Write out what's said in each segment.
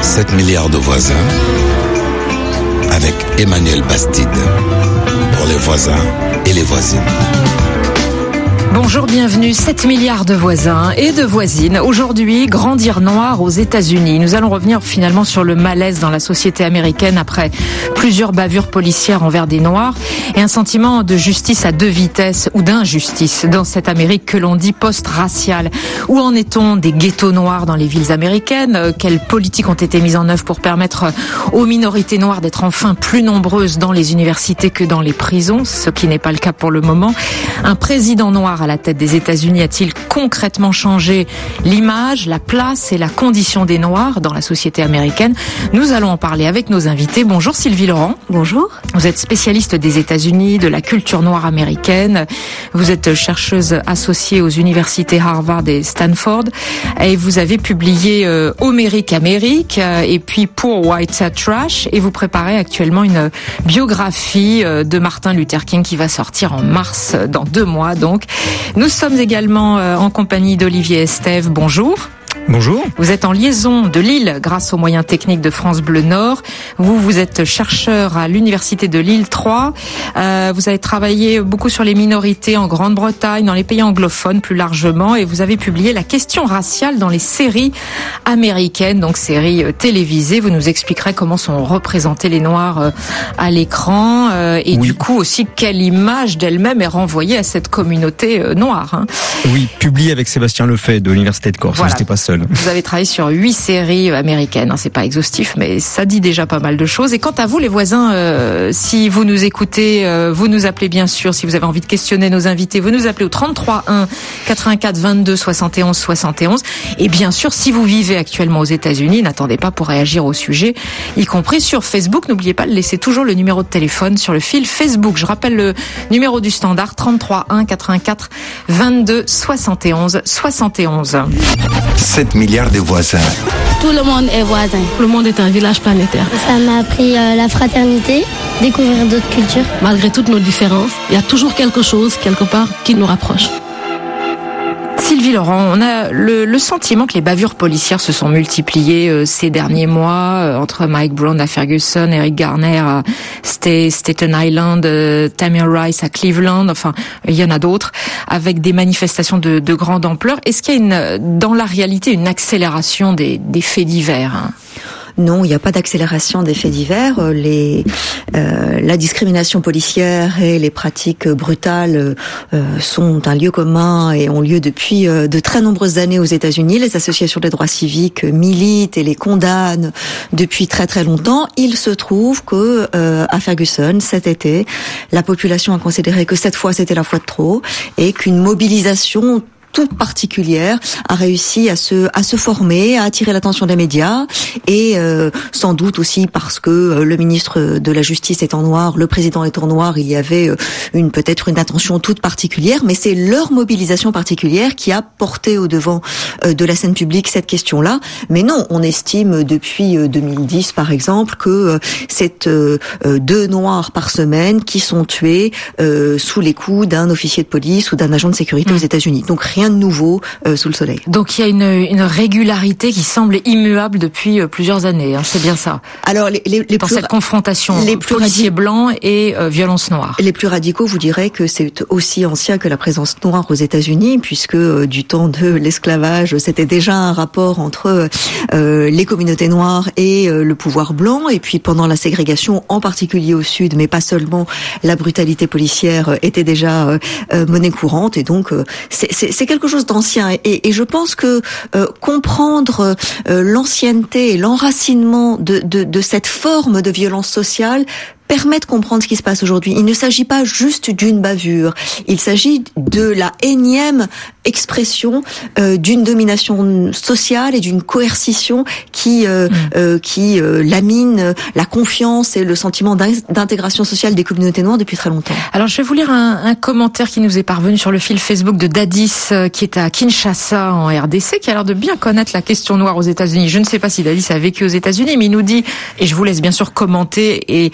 7 milliards de voisins avec Emmanuel Bastide pour les voisins et les voisines. Bonjour, bienvenue, 7 milliards de voisins et de voisines. Aujourd'hui, grandir noir aux États-Unis. Nous allons revenir finalement sur le malaise dans la société américaine après plusieurs bavures policières envers des noirs et un sentiment de justice à deux vitesses ou d'injustice dans cette Amérique que l'on dit post-raciale. Où en est-on des ghettos noirs dans les villes américaines? Quelles politiques ont été mises en œuvre pour permettre aux minorités noires d'être enfin plus nombreuses dans les universités que dans les prisons, ce qui n'est pas le cas pour le moment? Un président noir à la tête des États-Unis a-t-il concrètement changé l'image, la place et la condition des Noirs dans la société américaine? Nous allons en parler avec nos invités. Bonjour Sylvie Laurent. Bonjour. Vous êtes spécialiste des États-Unis, de la culture noire américaine. Vous êtes chercheuse associée aux universités Harvard et Stanford. Et vous avez publié Homérique Amérique et puis Poor White Trash. Et vous préparez actuellement une biographie de Martin Luther King qui va sortir en mars, dans 2 mois donc. Nous sommes également en compagnie d'Olivier Estève. Bonjour. Bonjour. Vous êtes en liaison de Lille grâce aux moyens techniques de France Bleu Nord. Vous êtes chercheur à l'université de Lille 3. Vous avez travaillé beaucoup sur les minorités en Grande-Bretagne, dans les pays anglophones plus largement, et vous avez publié La question raciale dans les séries américaines, donc séries télévisées. Vous nous expliquerez comment sont représentés les Noirs à l'écran et oui. Du coup aussi quelle image d'elle-même est renvoyée à cette communauté noire. Hein. Oui, publié avec Sébastien Lefebvre de l'université de Corse. Voilà. J'étais pas seul. Vous avez travaillé sur 8 séries américaines. C'est pas exhaustif, mais ça dit déjà pas mal de choses. Et quant à vous, les voisins, si vous nous écoutez, vous nous appelez bien sûr. Si vous avez envie de questionner nos invités, vous nous appelez au 33 1 84 22 71 71. Et bien sûr, si vous vivez actuellement aux États-Unis, n'attendez pas pour réagir au sujet, y compris sur Facebook. N'oubliez pas de laisser toujours le numéro de téléphone sur le fil Facebook. Je rappelle le numéro du standard 33 1 84 22 71 71. 7 milliards de voisins. Tout le monde est voisin. Le monde est un village planétaire. Ça m'a appris la fraternité, découvrir d'autres cultures. Malgré toutes nos différences, il y a toujours quelque chose, quelque part, qui nous rapproche. Sylvie Laurent, on a le sentiment que les bavures policières se sont multipliées ces derniers mois entre Mike Brown à Ferguson, Eric Garner à Staten Island, Tamir Rice à Cleveland, enfin il y en a d'autres, avec des manifestations de grande ampleur. Est-ce qu'il y a dans la réalité une accélération des faits divers, hein? Non, il n'y a pas d'accélération des faits divers. La discrimination policière et les pratiques brutales sont un lieu commun et ont lieu depuis de très nombreuses années aux États-Unis. Les associations des droits civiques militent et les condamnent depuis très très longtemps. Il se trouve que à Ferguson, cet été, la population a considéré que cette fois c'était la fois de trop et qu'une mobilisation toute particulière a réussi à se former, à attirer l'attention des médias et sans doute aussi parce que le ministre de la Justice est en noir, le président est en noir, il y avait peut-être une attention toute particulière, mais c'est leur mobilisation particulière qui a porté au devant de la scène publique cette question-là. Mais non, on estime depuis 2010 par exemple que c'est 2 Noirs par semaine qui sont tués sous les coups d'un officier de police ou d'un agent de sécurité aux États-Unis. Donc rien de nouveau sous le soleil. Donc il y a une régularité qui semble immuable depuis plusieurs années, hein, c'est bien ça. Alors dans cette confrontation policiers blancs et violence noire. Les plus radicaux vous diraient que c'est aussi ancien que la présence noire aux États-Unis, puisque du temps de l'esclavage, c'était déjà un rapport entre les communautés noires et le pouvoir blanc, et puis pendant la ségrégation, en particulier au sud, mais pas seulement, la brutalité policière était déjà monnaie courante, et donc c'est quelque chose d'ancien. Et je pense que comprendre l'ancienneté et l'enracinement de cette forme de violence sociale permet de comprendre ce qui se passe aujourd'hui. Il ne s'agit pas juste d'une bavure. Il s'agit de la énième expression d'une domination sociale et d'une coercition qui lamine la confiance et le sentiment d'intégration sociale des communautés noires depuis très longtemps. Alors je vais vous lire un commentaire qui nous est parvenu sur le fil Facebook de Dadis qui est à Kinshasa en RDC, qui a l'air de bien connaître la question noire aux États-Unis. Je ne sais pas si Dadis a vécu aux États-Unis, mais il nous dit, et je vous laisse bien sûr commenter et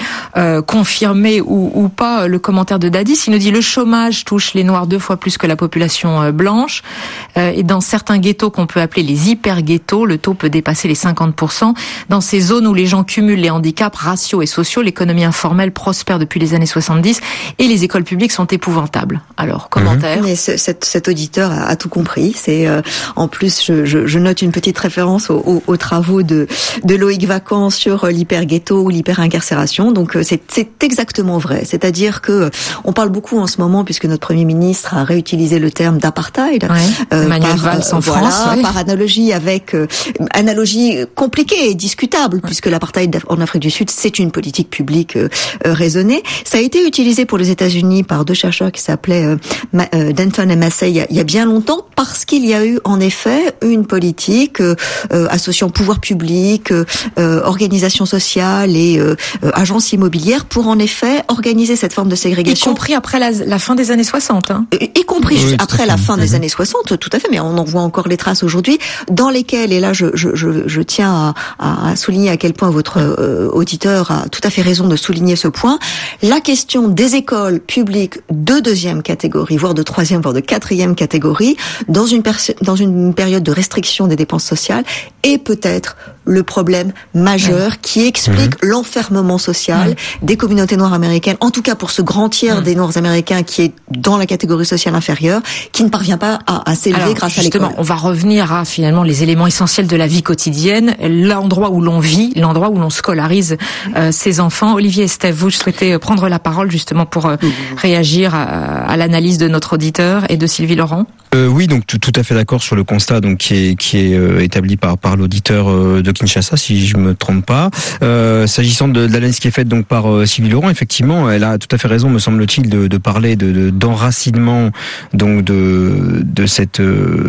confirmer ou pas le commentaire de Dadis. Il nous dit le chômage touche les Noirs 2 fois plus que la population blanche. Et dans certains ghettos qu'on peut appeler les hyper-ghettos, le taux peut dépasser les 50%. Dans ces zones où les gens cumulent les handicaps raciaux et sociaux, l'économie informelle prospère depuis les années 70 et les écoles publiques sont épouvantables. Alors, commentaire. Mais cet auditeur a tout compris. C'est en plus, je note une petite référence aux travaux de Loïc Vacan sur l'hyper-ghetto ou l'hyper-incarcération. Donc, c'est exactement vrai. C'est-à-dire que on parle beaucoup en ce moment, puisque notre Premier ministre a réutilisé le terme d'apartheid. Manuel Valls en France. Par analogie avec analogie compliquée et discutable, puisque l'apartheid en Afrique du Sud, c'est une politique publique raisonnée. Ça a été utilisé pour les États-Unis par deux chercheurs qui s'appelaient Denton et Massey il y a bien longtemps, parce qu'il y a eu en effet une politique associant pouvoir public, organisation sociale et agences immobilières pour en effet organiser cette forme de ségrégation. Y compris après la fin des années 60. Y compris après la fin des années 60, tout à fait, mais on en voit encore les traces aujourd'hui, dans lesquelles, et là je tiens à souligner à quel point votre auditeur a tout à fait raison de souligner ce point, la question des écoles publiques de deuxième catégorie, voire de troisième, voire de quatrième catégorie, dans une période de restriction des dépenses sociales, est peut-être le problème majeur qui explique l'enfermement social des communautés noires américaines, en tout cas pour ce grand tiers des Noirs américains qui est dans la catégorie sociale inférieure, qui ne parvient pas à s'élever grâce à l'école. Justement, on va revenir à finalement les éléments essentiels de la vie quotidienne, l'endroit où l'on vit, l'endroit où l'on scolarise ses enfants. Olivier Estève, vous souhaitez prendre la parole justement pour réagir à l'analyse de notre auditeur et de Sylvie Laurent. Oui, donc tout à fait d'accord sur le constat donc qui est établi par l'auditeur de Kinshasa, si je me trompe pas. S'agissant de l'analyse qui est faite donc par Sylvie Laurent, effectivement, elle a tout à fait raison, me semble-t-il, de parler d'enracinement donc de cette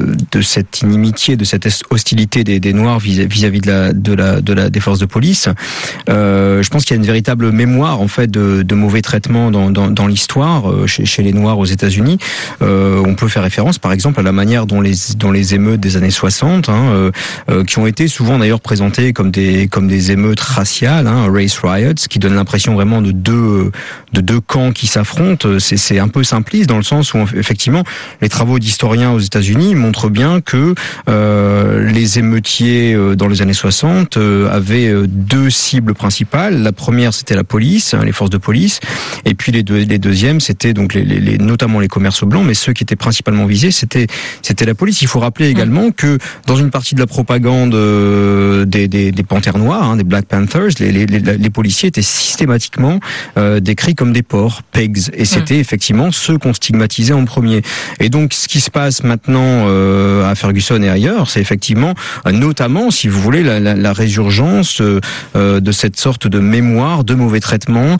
inimitié, de cette hostilité des Noirs vis-à-vis des forces de police. Je pense qu'il y a une véritable mémoire en fait de mauvais traitements dans l'histoire chez les Noirs aux États-Unis. On peut faire référence par exemple à la manière dont les émeutes des années 60, qui ont été souvent d'ailleurs présentées comme des émeutes raciales, race riots, qui donnent l'impression vraiment de deux camps qui s'affrontent. C'est un peu simpliste dans le sens où effectivement les travaux d'historiens aux États-Unis montrent bien que les émeutiers dans les années 60 avaient deux cibles principales. La première, c'était la police, les forces de police, et puis les deuxièmes, c'était donc notamment les commerces blancs, mais ceux qui étaient principalement visés, c'était la police. Il faut rappeler également que dans une partie de la propagande des panthères noires, des Black Panthers, les policiers étaient systématiquement décrits comme des porcs, pegs, et c'était effectivement ceux qu'on stigmatisait en premier. Et donc ce qui se passe maintenant à Ferguson et ailleurs, c'est effectivement notamment, si vous voulez, la résurgence de cette sorte de mémoire de mauvais traitements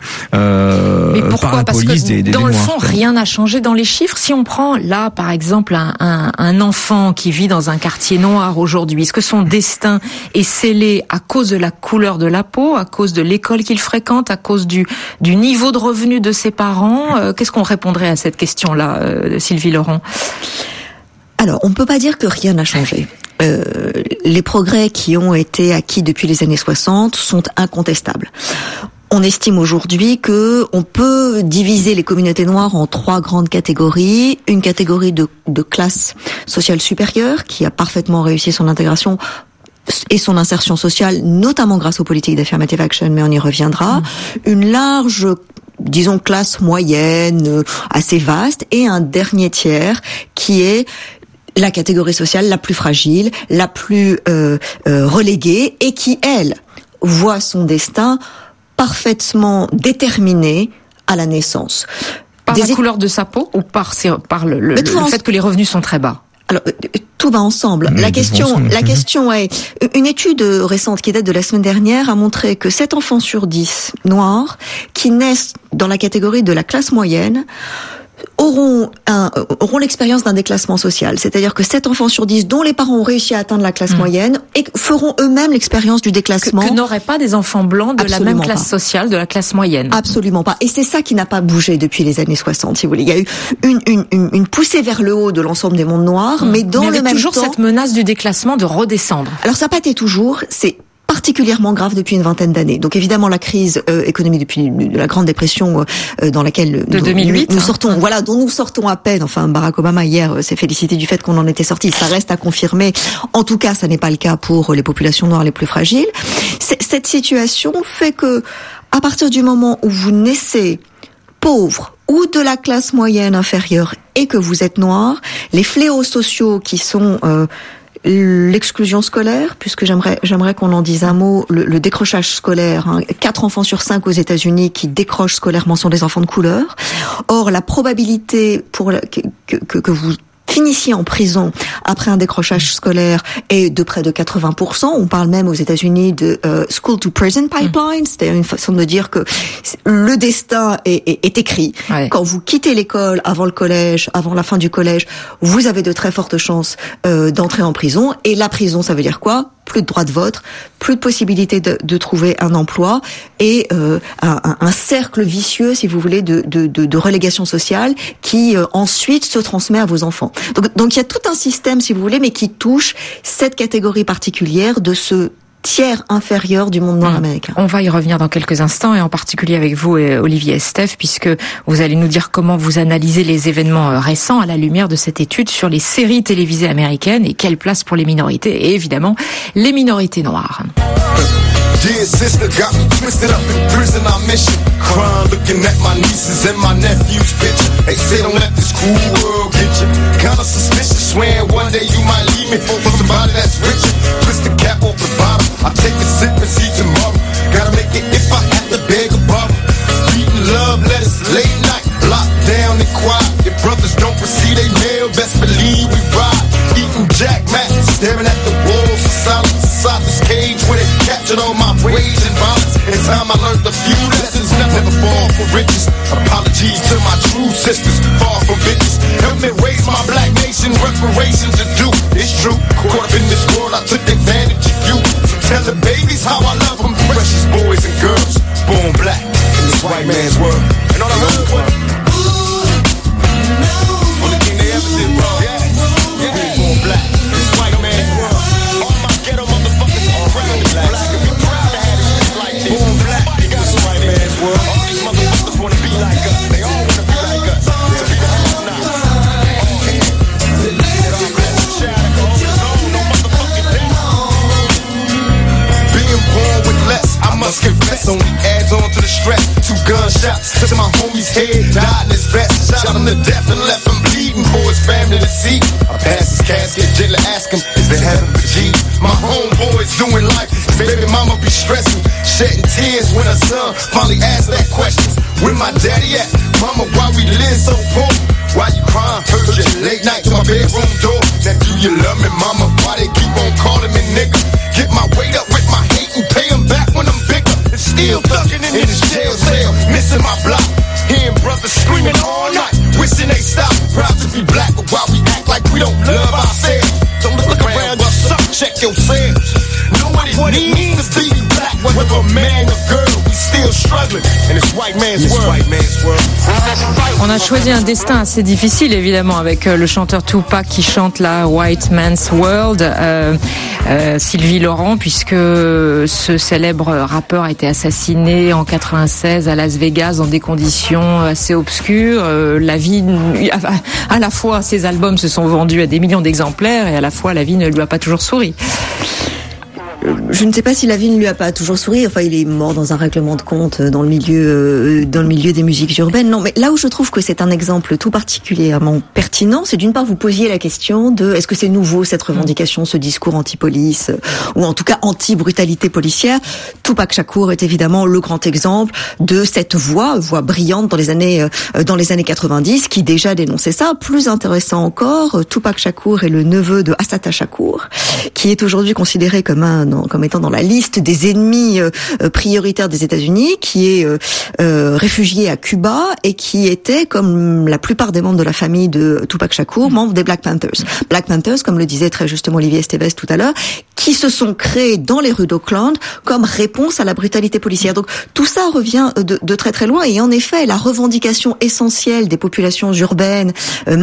par la police des Noirs. Dans le fond, Noirs. rien n'a changé dans les chiffres. Si on prend là, par exemple, un enfant qui vit dans un quartier noir aujourd'hui, est-ce que son destin est scellé à cause de la couleur de la peau, à cause de l'école qu'il fréquente, à cause du niveau de revenu de ses parents? Qu'est-ce qu'on répondrait à cette question-là, Sylvie Laurent? Alors, on ne peut pas dire que rien n'a changé. Les progrès qui ont été acquis depuis les années 60 sont incontestables. On estime aujourd'hui que on peut diviser les communautés noires en trois grandes catégories. Une catégorie de classe sociale supérieure qui a parfaitement réussi son intégration et son insertion sociale, notamment grâce aux politiques d'affirmative action, mais on y reviendra. Une large, disons, classe moyenne, assez vaste, et un dernier tiers qui est la catégorie sociale la plus fragile, la plus reléguée, et qui, elle, voit son destin parfaitement déterminé à la naissance. Par la couleur de sa peau ou par le fait que les revenus sont très bas? Alors, tout va ensemble. La question est, une étude récente qui date de la semaine dernière a montré que 7 enfants sur 10 noirs qui naissent dans la catégorie de la classe moyenne auront l'expérience d'un déclassement social. C'est-à-dire que 7 enfants sur 10 dont les parents ont réussi à atteindre la classe moyenne et feront eux-mêmes l'expérience du déclassement. Que n'auraient pas des enfants blancs de la même classe sociale, de la classe moyenne. Absolument pas. Et c'est ça qui n'a pas bougé depuis les années 60, si vous voulez. Il y a eu une poussée vers le haut de l'ensemble des mondes noirs, mais dans le même temps... toujours cette menace du déclassement de redescendre. Alors ça n'a pas été toujours, c'est particulièrement grave depuis une vingtaine d'années. Donc évidemment la crise économique depuis la Grande Dépression dans laquelle de 2008 nous sortons, voilà, dont nous sortons à peine. Enfin, Barack Obama hier s'est félicité du fait qu'on en était sorti. Ça reste à confirmer. En tout cas, ça n'est pas le cas pour les populations noires les plus fragiles. Cette situation fait que à partir du moment où vous naissez pauvre ou de la classe moyenne inférieure et que vous êtes noir, les fléaux sociaux qui sont l'exclusion scolaire, puisque j'aimerais qu'on en dise un mot, le décrochage scolaire, 4 enfants sur 5 aux États-Unis qui décrochent scolairement sont des enfants de couleur. Or, la probabilité que vous finissiez en prison après un décrochage scolaire est de près de 80%. On parle même aux États-Unis de school to prison pipeline, c'est-à-dire une façon de dire que le destin est écrit. Ouais. Quand vous quittez l'école avant le collège, avant la fin du collège, vous avez de très fortes chances d'entrer en prison. Et la prison, ça veut dire quoi ? Plus de droit de vote, plus de possibilité de trouver un emploi et un cercle vicieux, si vous voulez, de relégation sociale qui ensuite se transmet à vos enfants. Donc il y a tout un système, si vous voulez, mais qui touche cette catégorie particulière de ce tiers inférieur du monde noir américain. On va y revenir dans quelques instants, et en particulier avec vous, Olivier et Steph, puisque vous allez nous dire comment vous analysez les événements récents à la lumière de cette étude sur les séries télévisées américaines et quelle place pour les minorités, et évidemment les minorités noires. Dear sister, got me twisted up in prison, I miss you. Crying, looking at my nieces and my nephew's picture. They say don't let this cruel world get you. Kinda suspicious, swearing one day you might leave me for somebody that's richer. Twist the cap off the bottom, I take a sip and see tomorrow. Gotta make it if I have to beg a bottle. Reading love letters late night, locked down and quiet. Your brothers don't receive they mail, best believe we ride. Eating Jack Mac, staring at the walls of silence inside this cage where they captured all my rage and violence. In time I learned a few lessons, never fall for riches. Apologies to my true sisters, far from bitches. Help me raise my black nation, reparations are due. It's true, caught up in this world, I took advantage of you. So tell the babies how I love them, precious boys and girls, born black in this white man's world. And all I heard was, only thing they ever did wrong, born black in this white man's world. All my ghetto motherfuckers are proud of black. And be proud to have it like this. Born black in this white man's world. All these motherfuckers wanna be like us. They all wanna be like us. To be the have not. Being born with less, I must confess, only adds on to the stress. 2 gunshots to my homie's head, died in his vest. Shot him to death and left him bleeding for his family to see. I passed his casket, jailer asked him, is there heaven for G? My homeboy's doing life, his baby mama be stressing, shedding tears when her son finally asked that question. Where my daddy at? Mama, why we live so poor? Why you crying? Heard you late night to my bedroom door. Now do you love me, mama? Why they keep on calling me nigga? Get my weight up with my hate and pay them back when I'm bigger. And still thugging in this jail cell, missing my block. Hearing brothers screaming all night, wishing they stop. Proud to be black, but why we act like we don't love ourselves? Don't look around, what's up? Check yourselves. Know what it means to be black, whether a man or girl, we still struggling in this white man's world. On a choisi un destin assez difficile, évidemment, avec le chanteur Tupac qui chante la White Man's World, Sylvie Laurent, puisque ce célèbre rappeur a été assassiné en 96 à Las Vegas dans des conditions assez obscures. La vie, à la fois, ses albums se sont vendus à des millions d'exemplaires, et à la fois, la vie ne lui a pas toujours souri. Je ne sais pas si la vie ne lui a pas toujours souri. Enfin, il est mort dans un règlement de compte dans le milieu des musiques urbaines. Non, mais là où je trouve que c'est un exemple tout particulièrement pertinent, c'est d'une part vous posiez la question de est-ce que c'est nouveau cette revendication, ce discours anti-police ou en tout cas anti-brutalité policière. Tupac Shakur est évidemment le grand exemple de cette voix brillante dans les années 90 qui déjà dénonçait ça. Plus intéressant encore, Tupac Shakur est le neveu de Assata Shakur, qui est aujourd'hui considéré comme étant dans la liste des ennemis prioritaires des États-Unis, qui est réfugié à Cuba et qui était, comme la plupart des membres de la famille de Tupac Shakur, membre des Black Panthers. Black Panthers, comme le disait très justement Olivier Estevez tout à l'heure, qui se sont créés dans les rues d'Oakland comme réponse à la brutalité policière. Donc tout ça revient de très très loin, et en effet la revendication essentielle des populations urbaines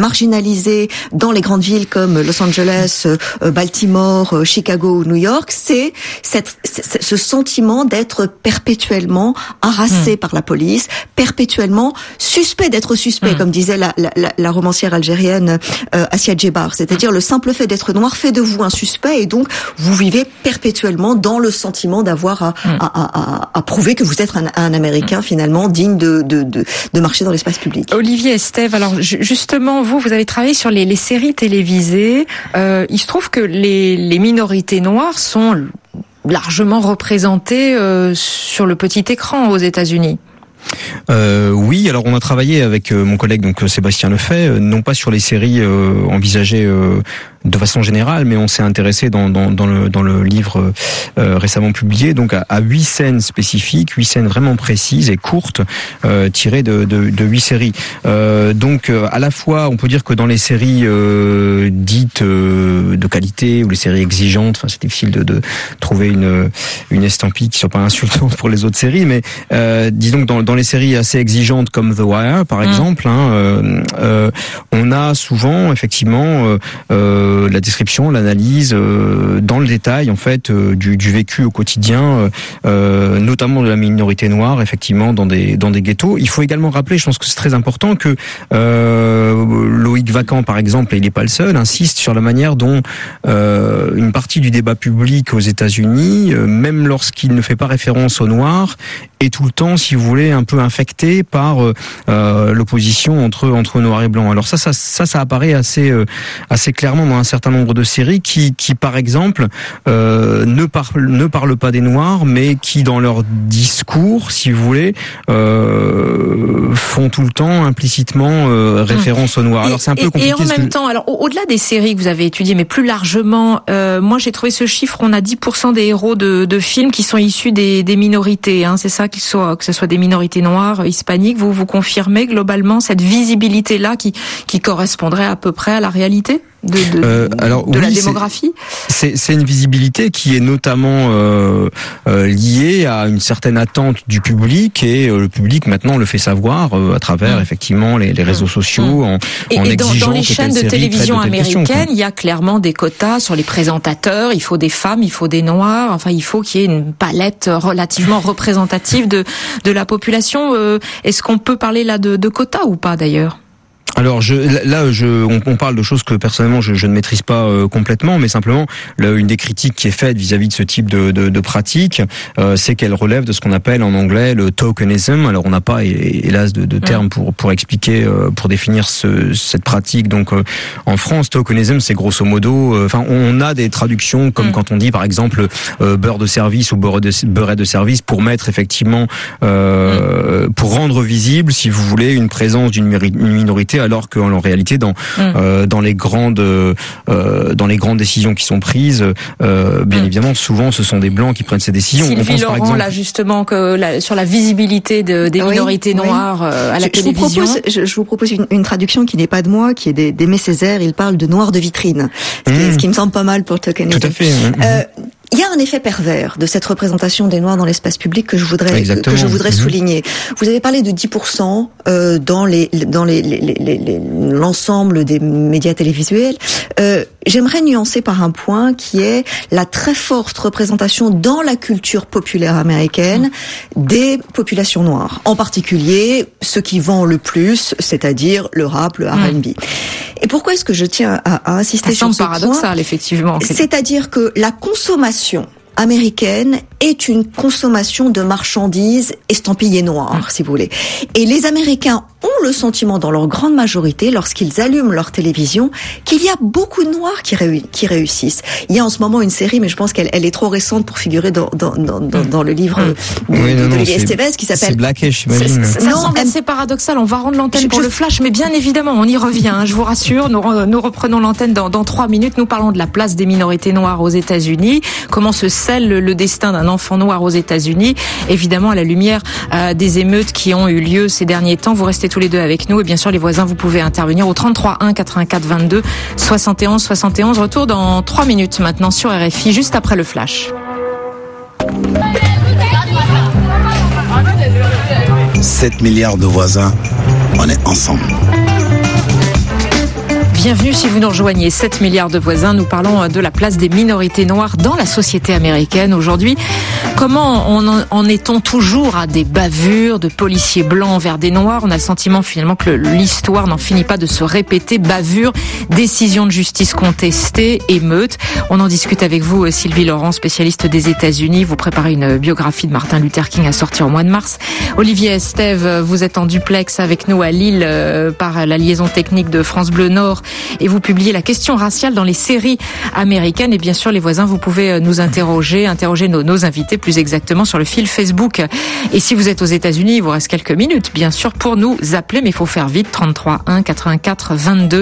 marginalisées dans les grandes villes comme Los Angeles, Baltimore, Chicago ou New York, c'est éviter ce sentiment d'être perpétuellement harassé par la police, perpétuellement suspect d'être suspect, comme disait la romancière algérienne Assia Djebar. C'est-à-dire le simple fait d'être noir fait de vous un suspect, et donc vous vivez perpétuellement dans le sentiment d'avoir à prouver que vous êtes un Américain finalement digne de marcher dans l'espace public. Olivier Estève, alors justement vous avez travaillé sur les séries télévisées. Il se trouve que les minorités noires sont largement représentées sur le petit écran aux États-Unis. Oui, alors on a travaillé avec mon collègue donc Sébastien Lefay, non pas sur les séries envisagées de façon générale, mais on s'est intéressé dans le livre récemment publié donc à 8 scènes spécifiques, 8 scènes vraiment précises et courtes, tirées de 8 séries. Donc à la fois on peut dire que dans les séries dites de qualité ou les séries exigeantes, enfin c'est difficile de trouver une estampille qui soit pas insultante pour les autres séries, mais disons que dans les séries assez exigeantes comme The Wire par exemple, on a souvent effectivement la description, l'analyse dans le détail en fait du vécu au quotidien, notamment de la minorité noire effectivement dans des ghettos. Il faut également rappeler, je pense que c'est très important, que Loïc Vacan par exemple, et il n'est pas le seul, insiste sur la manière dont une partie du débat public aux États-Unis, même lorsqu'il ne fait pas référence aux Noirs, est tout le temps, si vous voulez, un peu infecté par l'opposition entre noir et blanc. Alors ça apparaît assez clairement dans un certain nombre de séries qui par exemple ne parlent pas des Noirs, mais qui dans leur discours, si vous voulez, font tout le temps implicitement référence aux Noirs. Alors c'est un peu compliqué. Et en même temps, alors au-delà des séries que vous avez étudiées, mais plus largement, moi j'ai trouvé ce chiffre, on a 10% des héros de films qui sont issus des minorités, hein, c'est ça, que ce soit des minorités noires, hispaniques. Vous confirmez globalement cette visibilité-là qui correspondrait à peu près à la réalité de la démographie? C'est une visibilité qui est notamment liée à une certaine attente du public, et le public maintenant le fait savoir à travers effectivement les réseaux sociaux en exigeant dans les chaînes de télévision américaines, il y a clairement des quotas sur les présentateurs. Il faut des femmes, il faut des noirs. Enfin, il faut qu'il y ait une palette relativement représentative de la population. Est-ce qu'on peut parler là de quotas ou pas d'ailleurs? Alors on parle de choses que personnellement je ne maîtrise pas complètement, mais simplement une des critiques qui est faite vis-à-vis de ce type de pratique, c'est qu'elle relève de ce qu'on appelle en anglais le tokenism. Alors on n'a pas hélas de terme pour expliquer, pour définir cette pratique. Donc en France, tokenism c'est grosso modo, enfin on a des traductions comme quand on dit par exemple beurre de service ou beurre de service pour mettre effectivement pour rendre visible, si vous voulez, une présence d'une minorité, alors qu'en réalité dans les grandes décisions qui sont prises, bien évidemment souvent ce sont des blancs qui prennent ces décisions. Sylvie Laurent, par exemple, là justement sur la visibilité des minorités noires à la télévision. Je vous propose une traduction qui n'est pas de moi, qui est d'Aimé Césaire. Il parle de noir de vitrine, ce qui me semble pas mal pour tokenism. Tout à fait. Il y a un effet pervers de cette représentation des Noirs dans l'espace public que je voudrais souligner. Vous avez parlé de 10% dans l'ensemble des médias télévisuels. J'aimerais nuancer par un point qui est la très forte représentation dans la culture populaire américaine des populations noires, en particulier ce qui vend le plus, c'est-à-dire le rap, le R&B. Et pourquoi est-ce que je tiens à insister sur ce point ? Ça semble paradoxal, effectivement. C'est-à-dire que la consommation américaine est une consommation de marchandises estampillées noires, si vous voulez. Et les Américains ont le sentiment, dans leur grande majorité, lorsqu'ils allument leur télévision, qu'il y a beaucoup de Noirs qui réussissent. Il y a en ce moment une série, mais je pense qu'elle est trop récente pour figurer dans le livre d'Olivier Estève, qui s'appelle... C'est Blackish, j'imagine. Ça semble assez paradoxal. On va rendre l'antenne pour le flash, mais bien évidemment, on y revient. Je vous rassure, nous reprenons l'antenne dans 3 minutes. Nous parlons de la place des minorités noires aux États-Unis. Comment se scelle le destin d'un enfant noir aux États-Unis, évidemment à la lumière des émeutes qui ont eu lieu ces derniers temps. Vous restez tous les deux avec nous, et bien sûr les voisins, vous pouvez intervenir au 33 1 84 22 71 71. Retour dans 3 minutes maintenant sur RFI, juste après le flash. 7 milliards de voisins, on est ensemble. Bienvenue si vous nous rejoignez. 7 milliards de voisins, nous parlons de la place des minorités noires dans la société américaine aujourd'hui. Comment en est-on toujours à des bavures de policiers blancs envers des noirs? On a le sentiment finalement que l'histoire n'en finit pas de se répéter. Bavures, décisions de justice contestées, émeutes. On en discute avec vous, Sylvie Laurent, spécialiste des États-Unis. Vous préparez une biographie de Martin Luther King à sortir au mois de mars. Olivier Estève, vous êtes en duplex avec nous à Lille par la liaison technique de France Bleu Nord. Et vous publiez la question raciale dans les séries américaines. Et bien sûr, les voisins, vous pouvez nous interroger nos invités plus exactement sur le fil Facebook. Et si vous êtes aux États-Unis, il vous reste quelques minutes, bien sûr, pour nous appeler, mais il faut faire vite. 33 1 84 22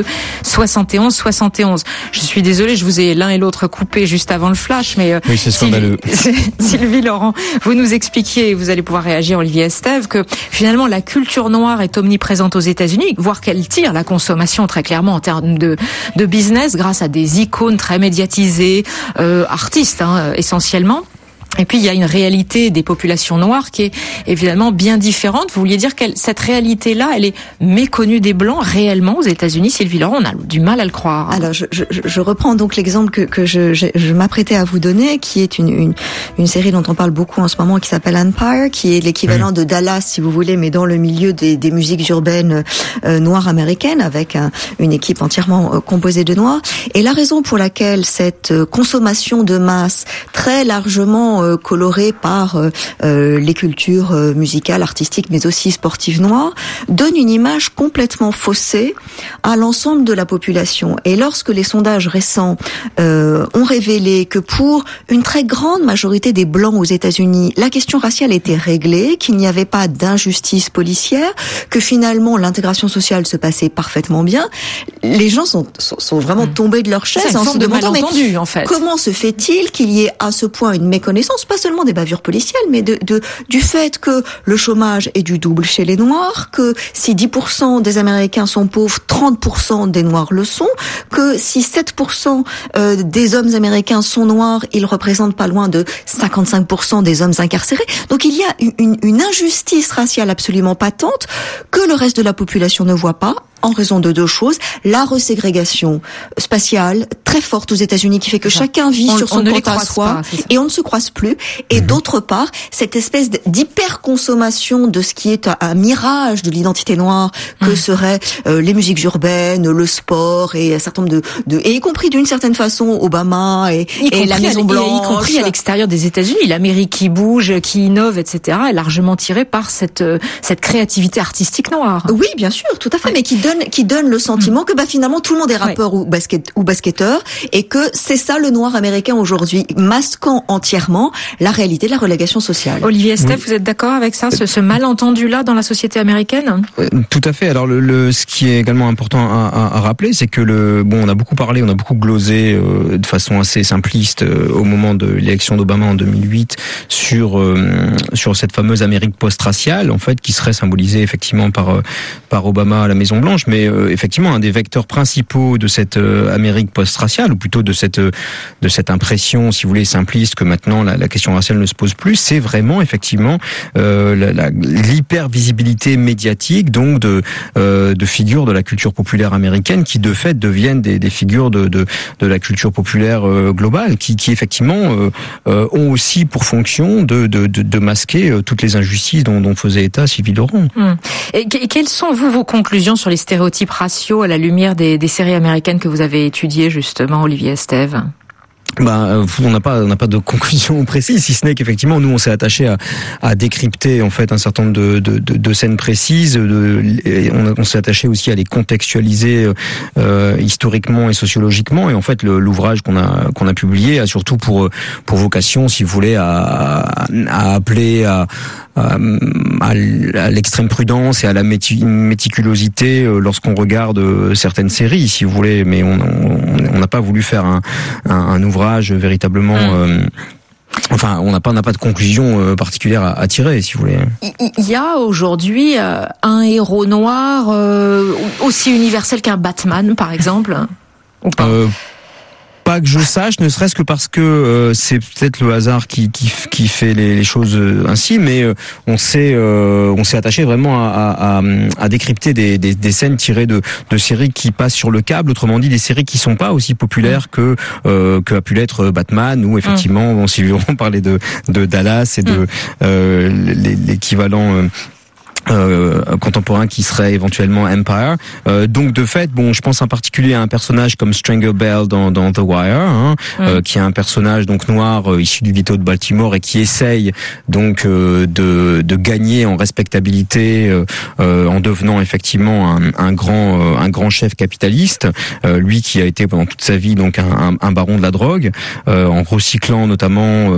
71 71. Je suis désolée, je vous ai l'un et l'autre coupé juste avant le flash, mais oui, c'est scandaleux. Sylvie Laurent, vous nous expliquiez, et vous allez pouvoir réagir, Olivier Estève, que finalement la culture noire est omniprésente aux États-Unis, voire qu'elle tire la consommation très clairement en termes de business grâce à des icônes très médiatisées, artistes essentiellement. Et puis, il y a une réalité des populations noires qui est évidemment bien différente. Vous vouliez dire que cette réalité-là, elle est méconnue des Blancs réellement aux États-Unis, Sylvie Laurent? On a du mal à le croire. Alors, je reprends donc l'exemple que je m'apprêtais à vous donner, qui est une série dont on parle beaucoup en ce moment, qui s'appelle Empire, qui est l'équivalent de Dallas, si vous voulez, mais dans le milieu des musiques urbaines noires américaines, avec une équipe entièrement composée de noirs. Et la raison pour laquelle cette consommation de masse, très largement colorée par les cultures musicales, artistiques, mais aussi sportives noires, donne une image complètement faussée à l'ensemble de la population. Et lorsque les sondages récents ont révélé que pour une très grande majorité des Blancs aux États-Unis, la question raciale était réglée, qu'il n'y avait pas d'injustice policière, que finalement l'intégration sociale se passait parfaitement bien, les gens sont vraiment tombés de leur chaise en se demandant mais en fait. Comment se fait-il qu'il y ait à ce point une méconnaissance, pas seulement des bavures policières, mais du fait que le chômage est du double chez les Noirs, que si 10% des Américains sont pauvres, 30% des Noirs le sont, que si 7% des hommes américains sont noirs, ils représentent pas loin de 55% des hommes incarcérés. Donc il y a une injustice raciale absolument patente que le reste de la population ne voit pas, en raison de deux choses. La reségrégation spatiale très forte aux États-Unis qui fait que chacun vit sur son compte à soi et on ne se croise plus. Et d'autre part, cette espèce d'hyper-consommation de ce qui est un mirage de l'identité noire que seraient les musiques urbaines, le sport et un certain nombre et y compris d'une certaine façon Obama et la Maison Blanche. Y compris à l'extérieur des États-Unis. L'Amérique qui bouge, qui innove, etc. est largement tirée par cette créativité artistique noire. Oui, bien sûr, tout à fait, mais qui donne le sentiment que finalement tout le monde est rappeur ou basketteur et que c'est ça le noir américain aujourd'hui, masquant entièrement la réalité de la relégation sociale. Olivier Estève, vous êtes d'accord avec ça, ce malentendu-là dans la société américaine? Tout à fait. Alors ce qui est également important à rappeler, c'est que on a beaucoup parlé, on a beaucoup glosé de façon assez simpliste au moment de l'élection d'Obama en 2008 sur cette fameuse Amérique post-raciale, en fait, qui serait symbolisée effectivement par Obama à la Maison Blanche. Mais effectivement, un des vecteurs principaux de cette Amérique post-raciale, ou plutôt de cette impression, si vous voulez, simpliste que maintenant la question raciale ne se pose plus, c'est vraiment effectivement l'hyper-visibilité médiatique, donc de figures de la culture populaire américaine qui de fait deviennent des figures de la culture populaire globale, qui effectivement ont aussi pour fonction de masquer toutes les injustices dont faisait état Sylvie Laurent. Et quelles sont vos conclusions sur les stéréotypes raciaux à la lumière des séries américaines que vous avez étudiées justement, Olivier Estève? On n'a pas de conclusion précise, si ce n'est qu'effectivement nous on s'est attaché à décrypter en fait un certain nombre de scènes précises, on s'est attaché aussi à les contextualiser historiquement et sociologiquement, et en fait l'ouvrage qu'on a publié a surtout pour vocation, si vous voulez, à appeler à l'extrême prudence et à la méticulosité lorsqu'on regarde certaines séries, si vous voulez, mais on n'a pas voulu faire un ouvrage véritablement enfin, on n'a pas de conclusion particulière à tirer, si vous voulez. Il y a aujourd'hui un héros noir aussi universel qu'un Batman, par exemple, ou pas? Pas que je sache, ne serait-ce que parce que c'est peut-être le hasard qui fait les choses ainsi, mais on s'est attaché vraiment à décrypter des scènes tirées de séries qui passent sur le câble, autrement dit des séries qui sont pas aussi populaires que a pu l'être Batman, ou effectivement Sylvie Laurent parlait de Dallas et de l'équivalent contemporain qui serait éventuellement Empire. Donc de fait, je pense en particulier à un personnage comme Strangle Bell dans The Wire, qui est un personnage donc noir issu du ghetto de Baltimore et qui essaye donc de gagner en respectabilité en devenant effectivement un grand chef capitaliste, lui qui a été pendant toute sa vie donc un baron de la drogue, en recyclant notamment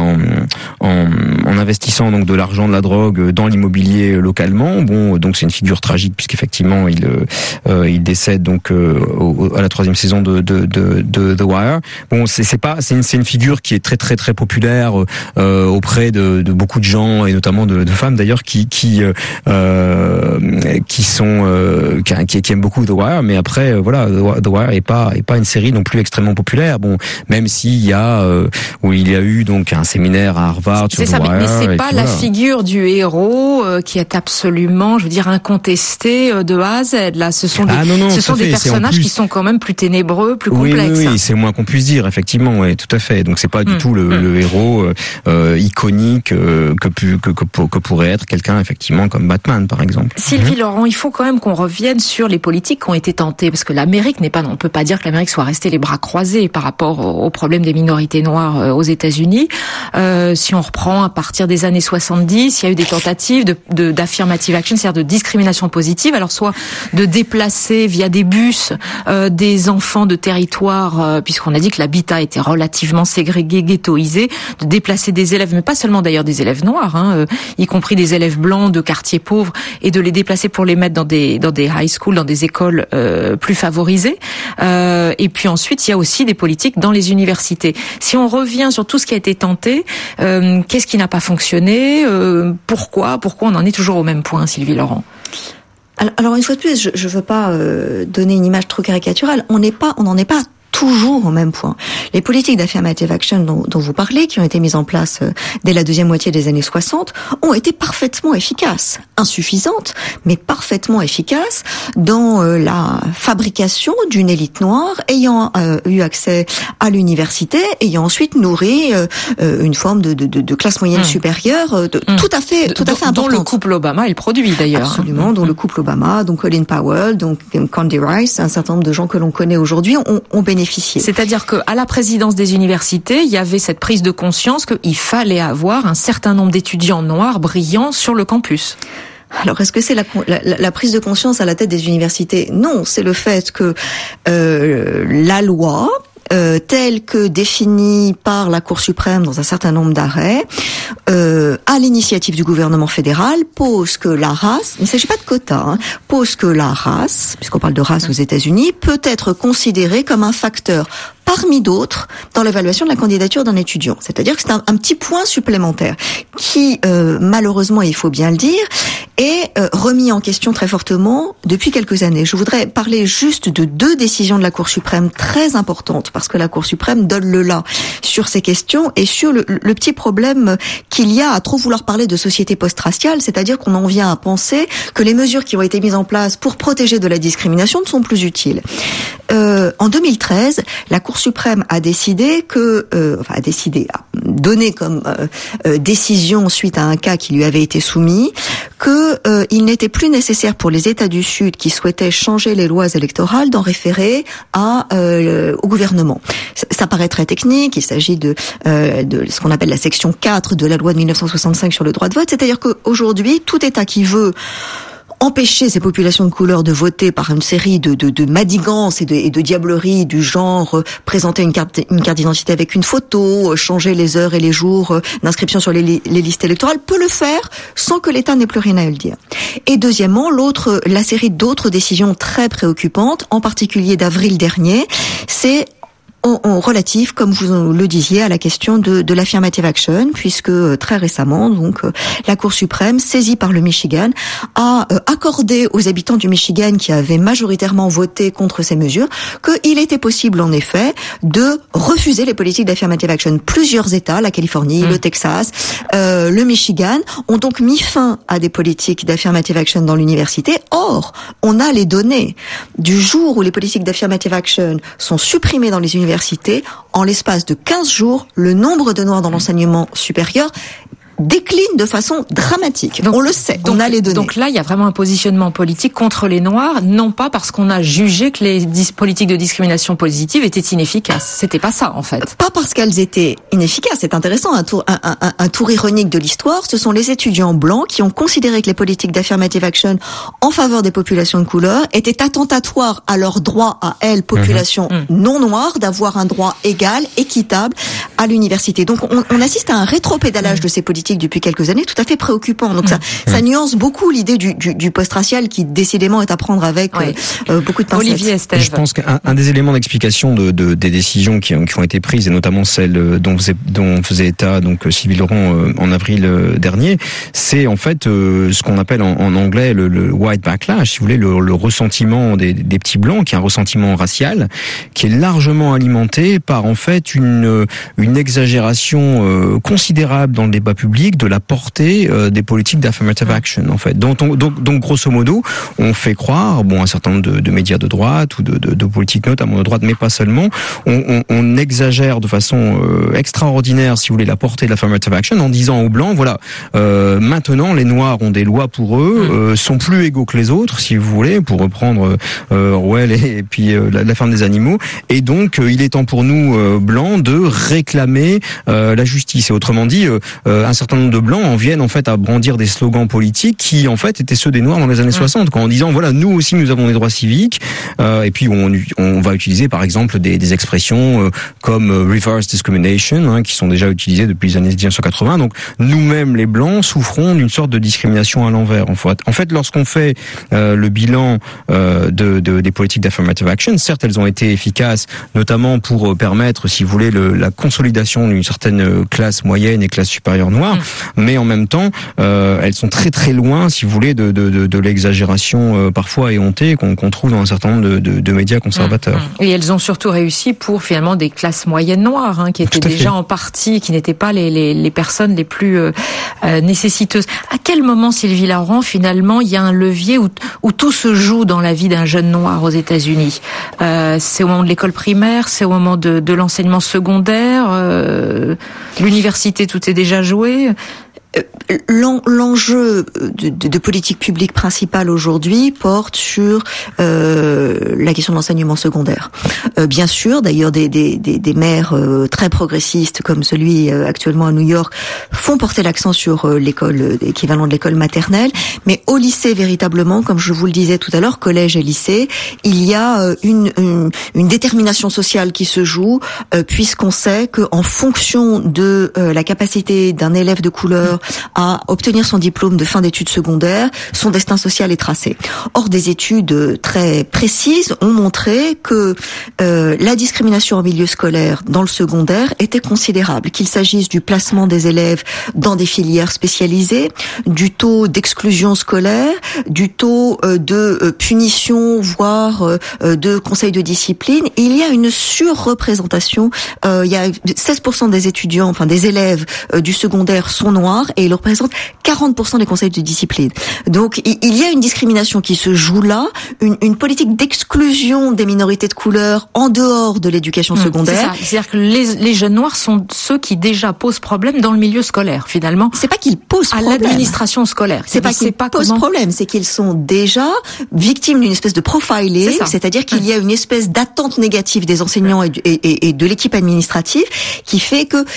en investissant donc de l'argent de la drogue dans l'immobilier localement. Donc c'est une figure tragique puisqu'effectivement il décède donc à la 3e saison de The Wire. C'est une figure qui est très très très populaire auprès de beaucoup de gens et notamment de femmes d'ailleurs qui aiment beaucoup The Wire, mais après The Wire est pas une série non plus extrêmement populaire. Même s'il y a où il y a eu donc un séminaire à Harvard sur The Wire. Mais c'est pas la figure du héros qui est absolument, je veux dire, incontesté de A à Z. Là, ce sont des personnages qui sont quand même plus ténébreux, plus complexes. Oui, c'est le moins qu'on puisse dire, effectivement, oui, tout à fait. Donc c'est pas du tout le héros iconique que pourrait être quelqu'un effectivement comme Batman, par exemple. Sylvie Laurent, il faut quand même qu'on revienne sur les politiques qui ont été tentées, parce que l'Amérique on peut pas dire que l'Amérique soit restée les bras croisés par rapport au problème des minorités noires aux États-Unis. Si on reprend à partir des années 70, il y a eu des tentatives d'affirmative action, c'est-à-dire de discrimination positive, alors soit de déplacer via des bus des enfants de territoire, puisqu'on a dit que l'habitat était relativement ségrégé, ghettoisé, de déplacer des élèves, mais pas seulement d'ailleurs des élèves noirs, y compris des élèves blancs de quartiers pauvres, et de les déplacer pour les mettre dans des high schools, dans des écoles plus favorisées. Et puis ensuite, il y a aussi des politiques dans les universités. Si on revient sur tout ce qui a été tenté, qu'est-ce qui n'a pas fonctionné, pourquoi on en est toujours au même point, Sylvie Laurent? Alors une fois de plus, je veux pas donner une image trop caricaturale. On n'en est pas toujours au même point. Les politiques d'affirmative action dont vous parlez, qui ont été mises en place dès la deuxième moitié des années 60, ont été parfaitement efficaces. Insuffisantes, mais parfaitement efficaces dans la fabrication d'une élite noire ayant eu accès à l'université, ayant ensuite nourri une forme de classe moyenne supérieure tout à fait importante. Dont le couple Obama est le produit d'ailleurs. Absolument, dont le couple Obama, donc Colin Powell, donc Condi Rice, un certain nombre de gens que l'on connaît aujourd'hui ont bénéficié. C'est-à-dire qu'à la présidence des universités, il y avait cette prise de conscience qu'il fallait avoir un certain nombre d'étudiants noirs brillants sur le campus. Alors, est-ce que c'est la prise de conscience à la tête des universités? Non, c'est le fait que la loi telle que définie par la Cour suprême dans un certain nombre d'arrêts, à l'initiative du gouvernement fédéral, pose que la race, il ne s'agit pas de quotas, pose que la race, puisqu'on parle de race aux États-Unis, peut être considérée comme un facteur parmi d'autres dans l'évaluation de la candidature d'un étudiant. C'est-à-dire que c'est un petit point supplémentaire qui, malheureusement, il faut bien le dire, est remis en question très fortement depuis quelques années. Je voudrais parler juste de 2 décisions de la Cour suprême très importantes, parce que la Cour suprême donne le là sur ces questions et sur le petit problème qu'il y a à trop vouloir parler de société post-raciale, c'est-à-dire qu'on en vient à penser que les mesures qui ont été mises en place pour protéger de la discrimination ne sont plus utiles. En 2013, la Cour suprême a décidé a donné comme décision suite à un cas qui lui avait été soumis que il n'était plus nécessaire pour les États du Sud qui souhaitaient changer les lois électorales d'en référer au gouvernement. Ça paraît très technique, il s'agit de ce qu'on appelle la section 4 de la loi de 1965 sur le droit de vote, c'est-à-dire qu'aujourd'hui, tout État qui veut empêcher ces populations de couleur de voter par une série de madigances et de diableries du genre présenter une carte d'identité avec une photo, changer les heures et les jours d'inscription sur les listes électorales, peut le faire sans que l'État n'ait plus rien à le dire. Et deuxièmement, la série d'autres décisions très préoccupantes, en particulier d'avril dernier, c'est relative, comme vous le disiez, à la question de l'affirmative action, puisque très récemment, donc la Cour suprême, saisie par le Michigan, a accordé aux habitants du Michigan qui avaient majoritairement voté contre ces mesures qu'il était possible en effet de refuser les politiques d'affirmative action. Plusieurs États, la Californie, le Texas, le Michigan, ont donc mis fin à des politiques d'affirmative action dans l'université. Or, on a les données du jour où les politiques d'affirmative action sont supprimées dans les universités. En l'espace de 15 jours, le nombre de Noirs dans l'enseignement supérieur décline de façon dramatique. Donc, on le sait, on a les données. Donc là, il y a vraiment un positionnement politique contre les Noirs, non pas parce qu'on a jugé que les politiques de discrimination positive étaient inefficaces. C'était pas ça, en fait. Pas parce qu'elles étaient inefficaces. C'est intéressant, un tour ironique de l'histoire. Ce sont les étudiants blancs qui ont considéré que les politiques d'affirmative action en faveur des populations de couleur étaient attentatoires à leur droit à elles, population non noire, d'avoir un droit égal, équitable à l'université. Donc on assiste à un rétropédalage de ces politiques depuis quelques années, tout à fait préoccupant. Donc ça nuance beaucoup l'idée du post-racial qui décidément est à prendre avec beaucoup de pincettes. Olivier Estève. Je pense qu'un des éléments d'explication des décisions qui ont été prises, et notamment celle dont faisait état donc Sylvie Laurent en avril dernier, c'est en fait ce qu'on appelle en anglais le white backlash, si vous voulez, le ressentiment des petits blancs, qui est un ressentiment racial, qui est largement alimenté par en fait une exagération considérable dans le débat public de la portée des politiques d'affirmative action, en fait. Donc grosso modo, on fait croire, un certain nombre de médias de droite ou de politiques notamment de droite, mais pas seulement, on exagère de façon extraordinaire, si vous voulez, la portée de l'affirmative action en disant aux blancs, voilà, maintenant les noirs ont des lois pour eux, sont plus égaux que les autres, si vous voulez, pour reprendre Orwell et puis la ferme des animaux, et donc il est temps pour nous blancs de réclamer la justice. Et autrement dit, un certain nombre de blancs en viennent en fait à brandir des slogans politiques qui en fait étaient ceux des noirs dans les années 60, en disant voilà, nous aussi nous avons des droits civiques, et puis on va utiliser par exemple des expressions comme reverse discrimination, qui sont déjà utilisées depuis les années 1980. Donc nous-mêmes les blancs souffrons d'une sorte de discrimination à l'envers. En fait, lorsqu'on fait le bilan des politiques d'affirmative action, certes elles ont été efficaces, notamment pour permettre, si vous voulez, la consolidation d'une certaine classe moyenne et classe supérieure noire, mais en même temps, elles sont très très loin, si vous voulez, de l'exagération parfois éhontée qu'on trouve dans un certain nombre de médias conservateurs. Et elles ont surtout réussi pour finalement des classes moyennes noires, qui étaient déjà en partie, qui n'étaient pas les personnes les plus nécessiteuses. À quel moment, Sylvie Laurent, finalement, il y a un levier où tout se joue dans la vie d'un jeune noir aux États-Unis? C'est au moment de l'école primaire, c'est au moment de l'enseignement secondaire, l'université, tout est déjà joué. L'enjeu de politique publique principale aujourd'hui porte sur la question de l'enseignement secondaire. Bien sûr, d'ailleurs, des maires très progressistes comme celui actuellement à New York font porter l'accent sur l'école, équivalent de l'école maternelle, mais au lycée véritablement, comme je vous le disais tout à l'heure, collège et lycée, il y a une détermination sociale qui se joue, puisqu'on sait que en fonction de la capacité d'un élève de couleur à obtenir son diplôme de fin d'études secondaires, son destin social est tracé. Or, des études très précises ont montré que la discrimination en milieu scolaire dans le secondaire était considérable, qu'il s'agisse du placement des élèves dans des filières spécialisées, du taux d'exclusion scolaire, du taux de punition, voire de conseil de discipline. Il y a une surreprésentation. Il y a 16% des étudiants, des élèves du secondaire sont noirs, et ils représentent 40% des conseils de discipline. Donc il y a une discrimination qui se joue là, une politique d'exclusion des minorités de couleur en dehors de l'éducation secondaire. C'est-à-dire que les jeunes noirs sont ceux qui déjà posent problème dans le milieu scolaire, finalement. C'est pas qu'ils posent problème. À l'administration scolaire. C'est pas qu'ils posent problème, c'est qu'ils sont déjà victimes d'une espèce de profiling, c'est-à-dire qu'il y a une espèce d'attente négative des enseignants et de l'équipe administrative qui fait que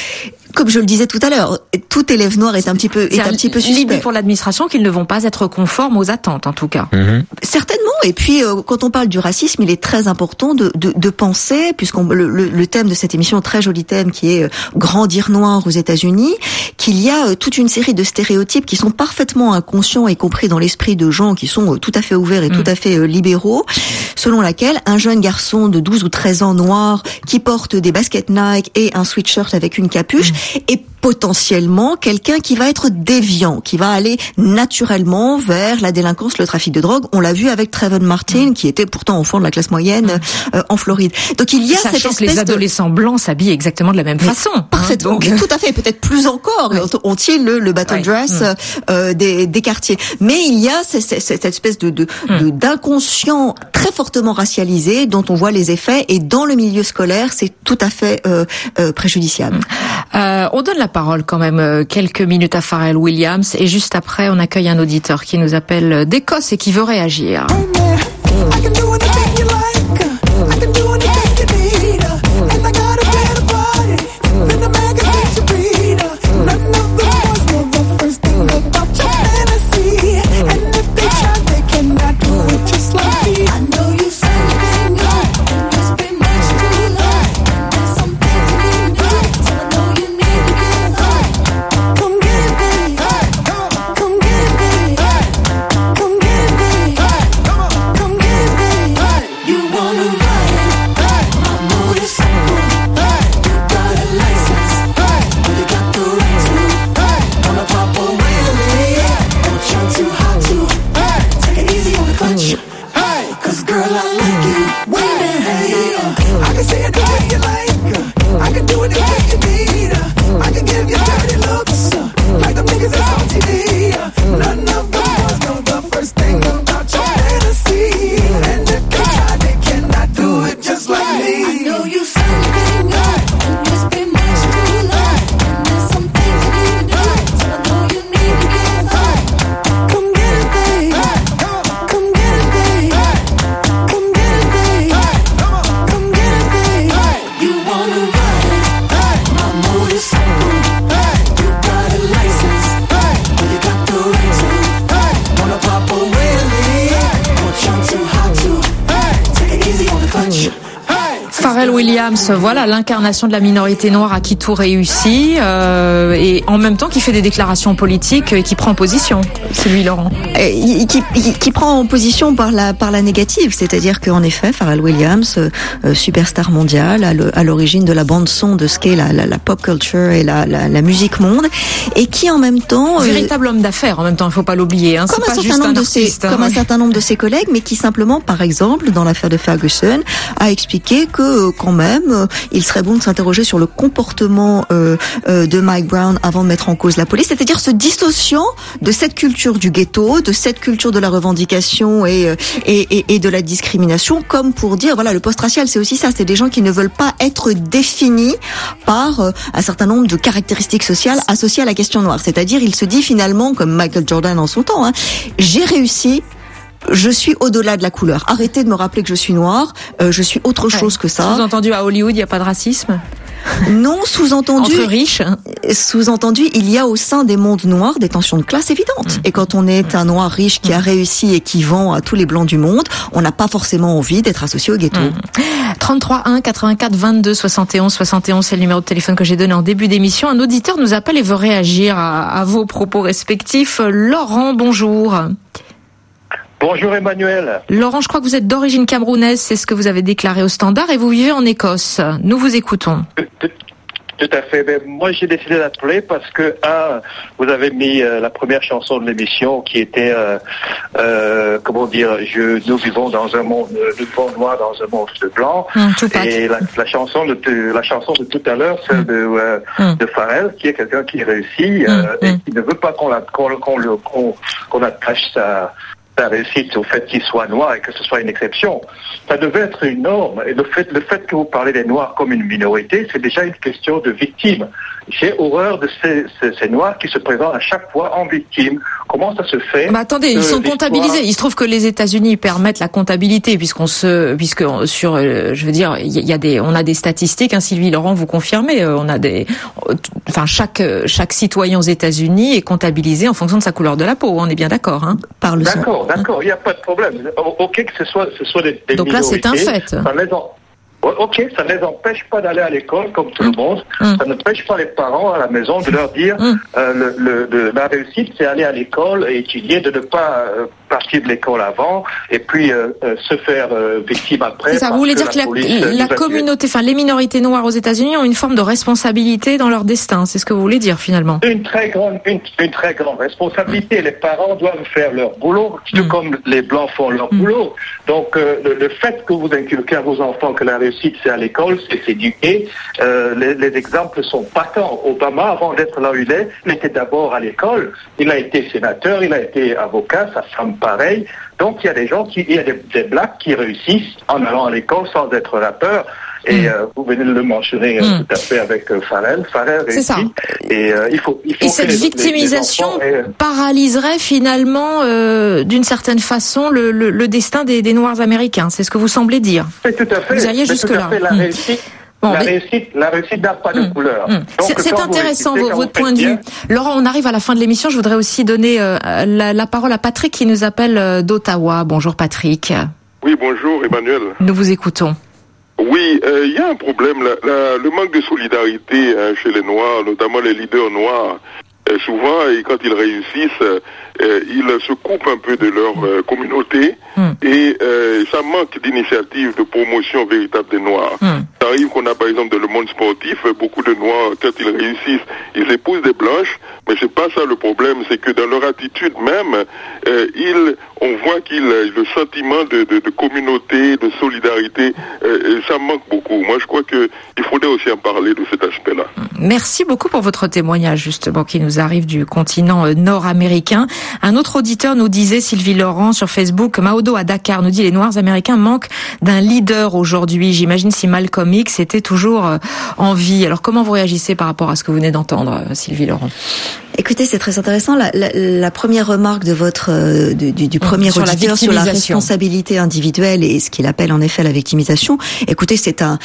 Comme je le disais tout à l'heure, tout élève noir est un petit peu suspect. L'idée pour l'administration qu'ils ne vont pas être conformes aux attentes, en tout cas. Certainement. Et puis, quand on parle du racisme, il est très important de penser, puisqu'on le thème de cette émission, très joli thème, qui est grandir noir aux États-Unis, qu'il y a toute une série de stéréotypes qui sont parfaitement inconscients et compris dans l'esprit de gens qui sont tout à fait ouverts et tout à fait libéraux, selon laquelle un jeune garçon de 12 ou 13 ans noir qui porte des baskets Nike et un sweatshirt avec une capuche est potentiellement quelqu'un qui va être déviant, qui va aller naturellement vers la délinquance, le trafic de drogue. On l'a vu avec Trayvon Martin, qui était pourtant enfant de la classe moyenne en Floride. Donc il y a cette espèce que les adolescents blancs s'habillent exactement de la même façon. Parfaitement. Donc tout à fait, peut-être plus encore. Ont-ils le battle dress des quartiers. Mais il y a cette espèce d'inconscient très fortement racialisé dont on voit les effets, et dans le milieu scolaire, c'est tout à fait préjudiciable. On donne la parole quand même quelques minutes à Pharrell Williams, et juste après on accueille un auditeur qui nous appelle d'Écosse et qui veut réagir. Pharrell Williams, voilà l'incarnation de la minorité noire à qui tout réussit, et en même temps qui fait des déclarations politiques et qui prend position. C'est lui, Laurent. Qui prend position par la négative, c'est-à-dire qu'en effet, Pharrell Williams, superstar mondial, à l'origine de la bande son de ce qu'est la pop culture et la musique monde, et qui en même temps véritable homme d'affaires. En même temps, il faut pas l'oublier. Hein, comme un certain nombre de ses collègues, mais qui simplement, par exemple, dans l'affaire de Ferguson, a expliqué que quand même, il serait bon de s'interroger sur le comportement de Mike Brown avant de mettre en cause la police, c'est-à-dire se dissociant de cette culture du ghetto, de cette culture de la revendication et de la discrimination, comme pour dire, voilà, le post-racial, c'est aussi ça, c'est des gens qui ne veulent pas être définis par un certain nombre de caractéristiques sociales associées à la question noire. C'est-à-dire, il se dit finalement, comme Michael Jordan en son temps, j'ai réussi, je suis au-delà de la couleur. Arrêtez de me rappeler que je suis noir, je suis autre chose que ça. Sous-entendu, à Hollywood, il n'y a pas de racisme ? Non, sous-entendu. Entre riches. Sous-entendu, il y a au sein des mondes noirs des tensions de classe évidentes. Et quand on est un noir riche qui a réussi et qui vend à tous les blancs du monde, on n'a pas forcément envie d'être associé au ghetto. 33 1 84 22 71 71, c'est le numéro de téléphone que j'ai donné en début d'émission. Un auditeur nous appelle et veut réagir à vos propos respectifs. Laurent, bonjour. Bonjour Emmanuel. Laurent, je crois que vous êtes d'origine camerounaise, c'est ce que vous avez déclaré au Standard, et vous vivez en Écosse. Nous vous écoutons. Tout à fait. Ben, moi, j'ai décidé d'appeler parce que, vous avez mis la première chanson de l'émission qui était, nous vivons dans un monde de noir, dans un monde de blanc. Et la chanson de tout à l'heure, celle de Pharrell, qui est quelqu'un qui réussit et qui ne veut pas qu'on attache sa réussite au fait qu'il soit noir et que ce soit une exception. Ça devait être une norme. Et le fait que vous parlez des Noirs comme une minorité, c'est déjà une question de victime. j'ai horreur de ces Noirs qui se présentent à chaque fois en victime. Comment ça se fait? Attendez, ils sont comptabilisés. Il se trouve que les États-Unis permettent la comptabilité on a des statistiques. Sylvie Laurent, vous confirmez, chaque citoyen aux États-Unis est comptabilisé en fonction de sa couleur de la peau. On est bien d'accord, hein? D'accord, il n'y a pas de problème. Ok, que ce soit des donc minorités. Là, c'est un fait. Ok, ça ne les empêche pas d'aller à l'école comme tout le monde. Ça n'empêche pas les parents à la maison de leur dire la réussite, c'est aller à l'école et étudier, de ne pas partir de l'école avant et puis se faire victime après. C'est ça. Vous voulez dire que la communauté, les minorités noires aux États-Unis ont une forme de responsabilité dans leur destin. C'est ce que vous voulez dire finalement? Une très grande responsabilité. Les parents doivent faire leur boulot, tout comme les blancs font leur boulot. Donc le fait que vous inculquez à vos enfants que la réussite c'est à l'école, c'est s'éduquer. Les exemples sont patents. Obama, avant d'être là où il était d'abord à l'école. Il a été sénateur, il a été avocat, sa femme pareil. Donc il y a des blacks qui réussissent en allant à l'école sans être rappeurs. Et vous venez de le mentionner tout à fait avec Pharrell. Pharrell réussit. C'est ça. Et il faut et cette victimisation paralyserait finalement, d'une certaine façon, le destin des Noirs américains. C'est ce que vous semblez dire. C'est tout à fait. Vous alliez jusque-là. La réussite n'a pas de couleur. C'est intéressant votre point de vue. Laurent, on arrive à la fin de l'émission. Je voudrais aussi donner la parole à Patrick qui nous appelle d'Ottawa. Bonjour Patrick. Oui, bonjour Emmanuel. Nous vous écoutons. Oui, il y a un problème, le manque de solidarité chez les Noirs, notamment les leaders noirs. Souvent, et quand ils réussissent, ils se coupent un peu de leur communauté et ça manque d'initiatives de promotion véritable des Noirs. Ça arrive qu'on a par exemple dans le monde sportif, beaucoup de Noirs, quand ils réussissent, ils épousent des Blanches, mais c'est pas ça le problème, c'est que dans leur attitude même, on voit le sentiment de communauté, de solidarité, ça manque beaucoup. Moi, je crois qu'il faudrait aussi en parler de cet aspect-là. Merci beaucoup pour votre témoignage, justement, qui nous arrive du continent nord-américain. Un autre auditeur nous disait, Sylvie Laurent, sur Facebook, Maodo à Dakar nous dit les Noirs américains manquent d'un leader aujourd'hui. J'imagine si Malcolm X était toujours en vie. Alors, comment vous réagissez par rapport à ce que vous venez d'entendre, Sylvie Laurent? Écoutez, c'est très intéressant. La première remarque de votre du premier auditeur sur la responsabilité individuelle et ce qu'il appelle en effet la victimisation. Écoutez, c'est un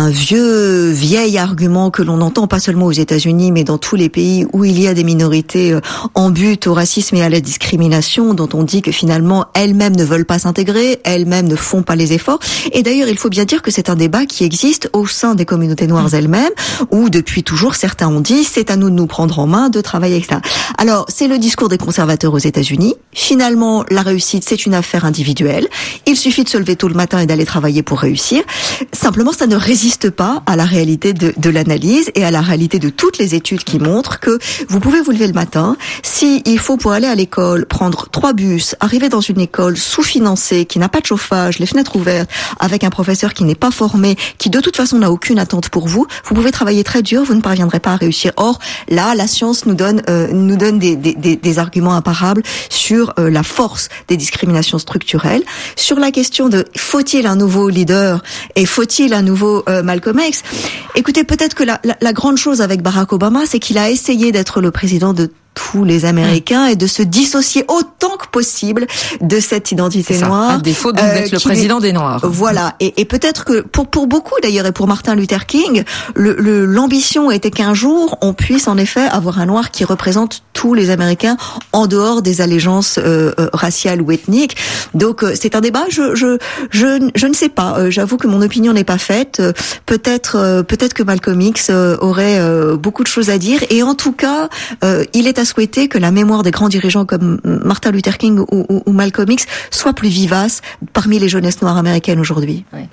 vieil argument que l'on entend pas seulement aux États-Unis, mais dans tous les pays où il y a des minorités en butte au racisme et à la discrimination, dont on dit que finalement elles-mêmes ne veulent pas s'intégrer, elles-mêmes ne font pas les efforts. Et d'ailleurs, il faut bien dire que c'est un débat qui existe au sein des communautés noires elles-mêmes, où depuis toujours certains ont dit c'est à nous de nous prendre en main, de travailler avec ça. Alors, c'est le discours des conservateurs aux États-Unis. Finalement, la réussite, c'est une affaire individuelle. Il suffit de se lever tôt le matin et d'aller travailler pour réussir. Simplement, ça ne résiste pas à la réalité de l'analyse et à la réalité de toutes les études qui montrent que vous pouvez vous lever le matin. Si il faut pour aller à l'école prendre 3 bus, arriver dans une école sous-financée, qui n'a pas de chauffage, les fenêtres ouvertes, avec un professeur qui n'est pas formé, qui de toute façon n'a aucune attente pour vous, vous pouvez travailler très dur, vous ne parviendrez pas à réussir. Or, là, la science nous donne des arguments imparables sur la force des discriminations structurelles. Sur la question de faut-il un nouveau leader et faut-il un nouveau Malcolm X, écoutez, peut-être que la grande chose avec Barack Obama, c'est qu'il a essayé d'être le président de tous les Américains et de se dissocier autant que possible de cette identité noire. À défaut donc d'être le président des Noirs. Voilà. Et peut-être que pour beaucoup d'ailleurs et pour Martin Luther King, l'ambition était qu'un jour on puisse en effet avoir un noir qui représente tous les Américains en dehors des allégeances raciales ou ethniques. Donc c'est un débat. Je ne sais pas. J'avoue que mon opinion n'est pas faite. Peut-être que Malcolm X aurait beaucoup de choses à dire. Et en tout cas, il est à souhaiter que la mémoire des grands dirigeants comme Martin Luther King ou Malcolm X soit plus vivace parmi les jeunesses noires américaines aujourd'hui. Oui.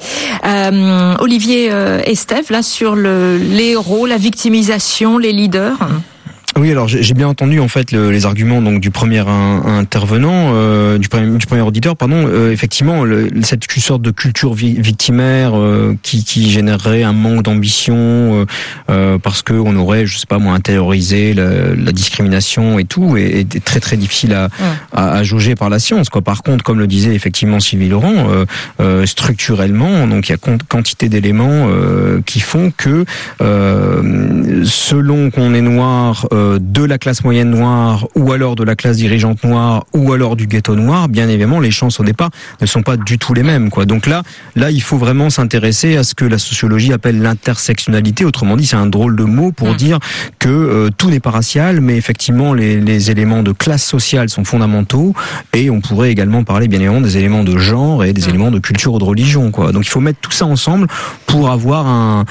Olivier Estève, là sur les héros, la victimisation, les leaders. Oui, alors j'ai bien entendu en fait les arguments donc du premier intervenant, du premier auditeur, pardon. Effectivement, cette sorte de culture victimaire qui générerait un manque d'ambition parce que on aurait, je sais pas moi, intériorisé la discrimination et tout, et très très difficile à jauger par la science, quoi. Par contre, comme le disait effectivement Sylvie Laurent, structurellement, donc il y a quantité d'éléments qui font que selon qu'on est noir, de la classe moyenne noire, ou alors de la classe dirigeante noire, ou alors du ghetto noir, bien évidemment, les chances au départ ne sont pas du tout les mêmes, quoi. Donc là, il faut vraiment s'intéresser à ce que la sociologie appelle l'intersectionnalité. Autrement dit, c'est un drôle de mot pour dire que tout n'est pas racial, mais effectivement, les éléments de classe sociale sont fondamentaux, et on pourrait également parler, bien évidemment, des éléments de genre et des éléments de culture ou de religion, quoi. Donc il faut mettre tout ça ensemble pour avoir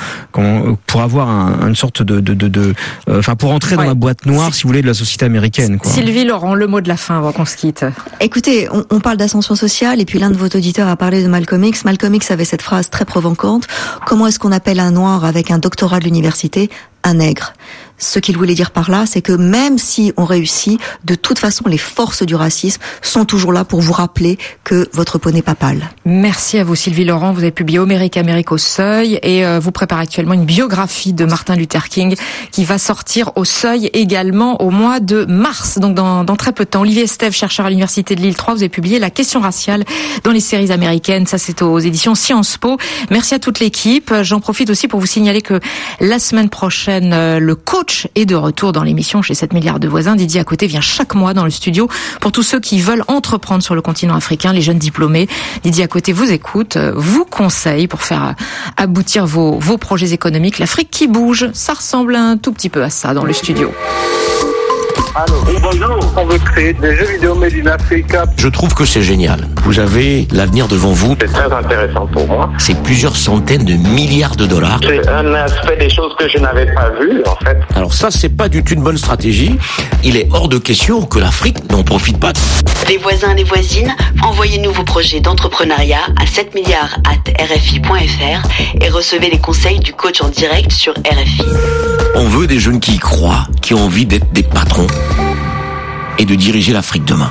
une sorte pour entrer dans la boîte noire, si vous voulez, de la société américaine, quoi. Sylvie Laurent, le mot de la fin avant qu'on se quitte. Écoutez, on parle d'ascension sociale, et puis l'un de vos auditeurs a parlé de Malcolm X. Malcolm X avait cette phrase très provocante: comment est-ce qu'on appelle un noir avec un doctorat de l'université un nègre? Ce qu'il voulait dire par là, c'est que même si on réussit, de toute façon, les forces du racisme sont toujours là pour vous rappeler que votre peau n'est pas pâle. Merci à vous, Sylvie Laurent. Vous avez publié Homérique Amérique au Seuil, et vous préparez actuellement une biographie de Martin Luther King qui va sortir au Seuil également au mois de mars, donc dans très peu de temps. Olivier Estève, chercheur à l'Université de Lille 3, vous avez publié La question raciale dans les séries américaines. Ça, c'est aux éditions Sciences Po. Merci à toute l'équipe. J'en profite aussi pour vous signaler que la semaine prochaine, le coach est de retour dans l'émission chez 7 milliards de voisins. Didier Acoté vient chaque mois dans le studio pour tous ceux qui veulent entreprendre sur le continent africain, les jeunes diplômés. Didier Acoté vous écoute, vous conseille pour faire aboutir vos projets économiques. L'Afrique qui bouge, ça ressemble un tout petit peu à ça dans le studio. Allô. Oui, bonjour. On veut créer des jeux vidéo made in Africa. Je trouve que c'est génial. Vous avez l'avenir devant vous. C'est très intéressant pour moi. C'est plusieurs centaines de milliards de dollars. C'est un aspect des choses que je n'avais pas vu, en fait. Alors ça, c'est pas du tout une bonne stratégie. Il est hors de question que l'Afrique n'en profite pas. Les voisins, les voisines, envoyez-nous vos projets d'entrepreneuriat à 7milliards@rfi.fr et recevez les conseils du coach en direct sur RFI. On veut des jeunes qui y croient, qui ont envie d'être des patrons et de diriger l'Afrique demain.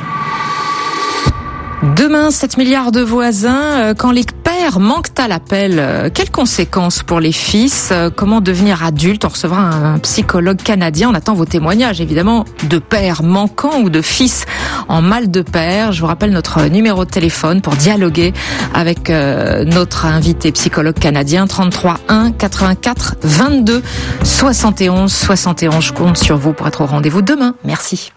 Demain, 7 milliards de voisins, quand les pères manquent à l'appel, quelles conséquences pour les fils? Comment devenir adulte? On recevra un psychologue canadien. On attend vos témoignages, évidemment, de pères manquants ou de fils en mal de père. Je vous rappelle notre numéro de téléphone pour dialoguer avec notre invité psychologue canadien, 33 1 84 22 71 71. Je compte sur vous pour être au rendez-vous demain. Merci.